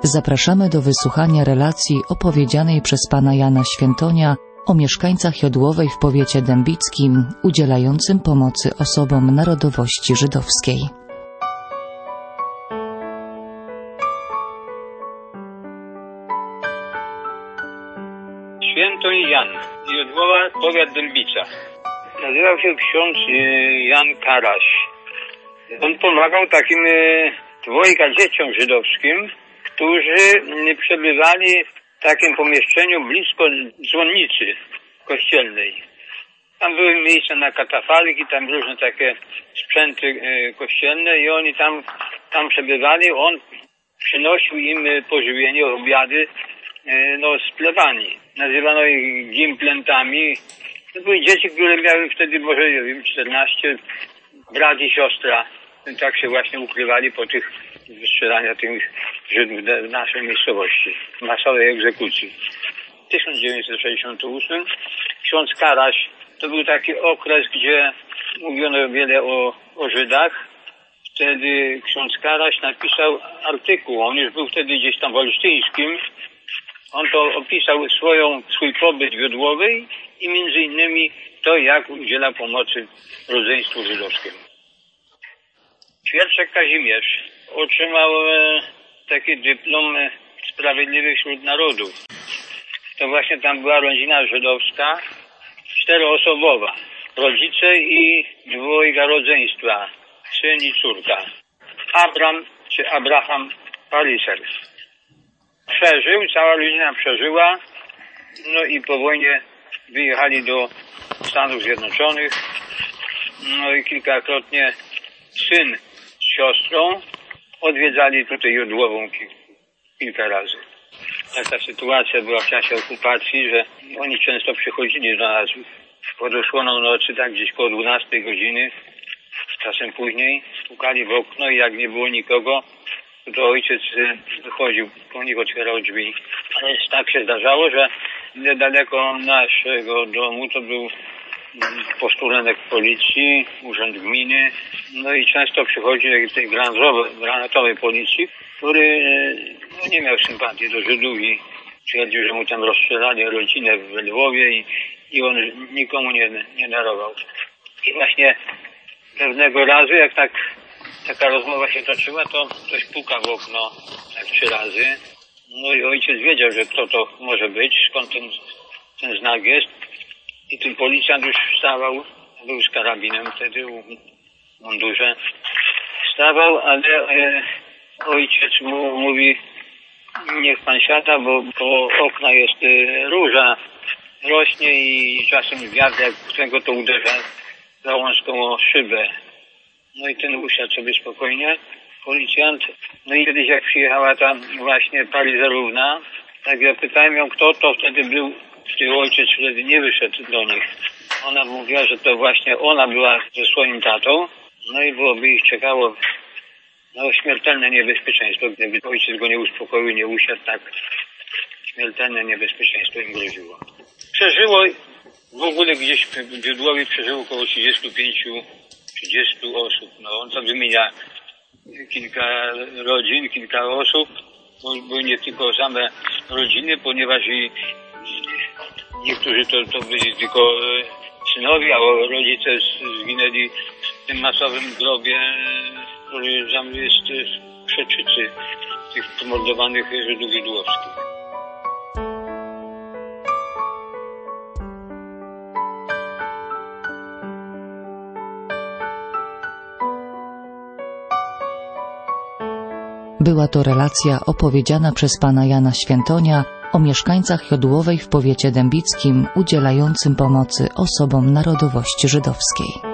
Zapraszamy do wysłuchania relacji opowiedzianej przez pana Jana Świętonia o mieszkańcach Jodłowej w powiecie dębickim udzielającym pomocy osobom narodowości żydowskiej. Świętoń Jan, Jodłowa, powiat Dębica. Nazywał się ksiądz Jan Karaś. On pomagał takim dwojga dzieciom żydowskim, którzy przebywali w takim pomieszczeniu blisko dzwonnicy kościelnej. Tam były miejsca na katafalki, tam różne takie sprzęty kościelne i oni tam przebywali. On przynosił im pożywienie, obiady z plebanii. Nazywano ich gimplentami. To były dzieci, które miały wtedy może, nie wiem, 14, brat i siostra. Tak się właśnie ukrywali po tych wystrzelania tych Żydów w naszej miejscowości. Masowej egzekucji. W 1968 ksiądz Karaś, to był taki okres, gdzie mówiono wiele o Żydach. Wtedy ksiądz Karaś napisał artykuł. On już był wtedy gdzieś tam w Olsztyńskim. On to opisał swój pobyt w Jodłowej i między innymi to, jak udziela pomocy rodzeństwu żydowskiemu. Świerczek Kazimierz otrzymał taki dyplom Sprawiedliwy wśród Narodów. To właśnie tam była rodzina żydowska, 4-osobowa. Rodzice i dwojga rodzeństwa, syn i córka. Abraham Paliser. Przeżył, cała rodzina przeżyła, no i po wojnie wyjechali do Stanów Zjednoczonych, no i kilkakrotnie syn z siostrą odwiedzali tutaj Jodłową kilka razy. Taka sytuacja była w czasie okupacji, że oni często przychodzili do nas pod osłoną nocy, tak gdzieś koło 12 godziny, czasem później, pukali w okno i jak nie było nikogo, to ojciec wychodził, po nich otwierał drzwi. Ale tak się zdarzało, że niedaleko naszego domu to był posterunek policji, urząd gminy, no i często przychodził tej granatowej policji, który nie miał sympatii do Żydów i twierdził, że mu tam rozstrzelali rodzinę w Lwowie i on nikomu nie darował. I właśnie pewnego razu, jak taka rozmowa się toczyła, to ktoś puka w okno tak 3 razy. No i ojciec wiedział, że kto to może być, skąd ten znak jest. I ten policjant już wstawał, był z karabinem wtedy w mundurze. Wstawał, ale ojciec mu mówi, niech pan siada, bo po okna jest róża, rośnie i czasem wiatr, jak którego to uderza gałązką szybę. No i ten usiadł sobie spokojnie, policjant. No i kiedyś jak przyjechała tam właśnie Palizerówna, tak ja pytałem ją, kto to wtedy był, który ojciec wtedy nie wyszedł do nich. Ona mówiła, że to właśnie ona była ze swoim tatą, no i byłoby ich czekało śmiertelne niebezpieczeństwo. Gdyby ojciec go nie uspokoił, nie usiadł, tak śmiertelne niebezpieczeństwo im groziło. Przeżyło, w ogóle gdzieś w Jodłowie przeżyło około 35-30 osób. No on to wymienia kilka rodzin, kilka osób, bo nie tylko same rodziny, ponieważ i niektórzy to byli tylko synowie, a rodzice zginęli w tym masowym grobie, który tam jest w Krzeczycy, tych pomordowanych Żydów jodłowskich. Była to relacja opowiedziana przez pana Jana Świętonia o mieszkańcach Jodłowej w powiecie dębickim udzielającym pomocy osobom narodowości żydowskiej.